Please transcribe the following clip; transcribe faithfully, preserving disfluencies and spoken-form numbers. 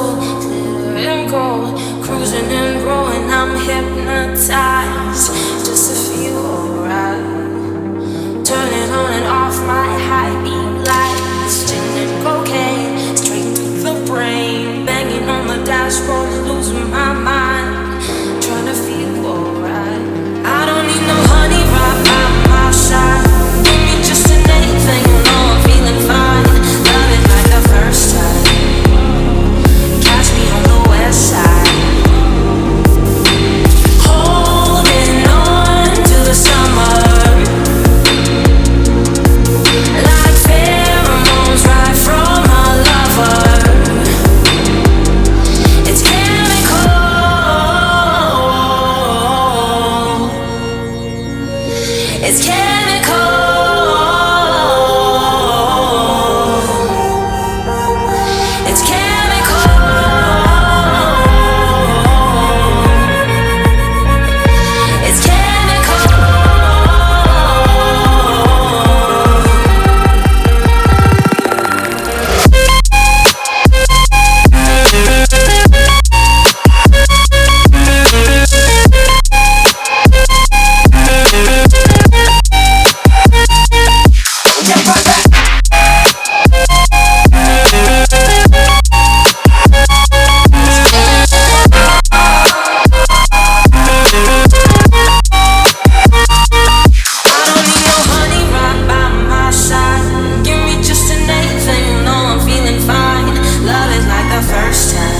soul, clear and cold, cruising and growing. I'm hypnotized just to feel alright. Turning on and off my high beam lights, gin and cocaine straight to the brain. Banging on the dashboard, losing my mind, trying to feel alright. I don't need no honey right by my side. Give me just an anything, you know I'm feeling fine. Love it like the first time. Catch me on the west side, holding on to the summer, like pheromones right from a lover. It's chemical, it's chemical, it's chemical, it's chemical. First time.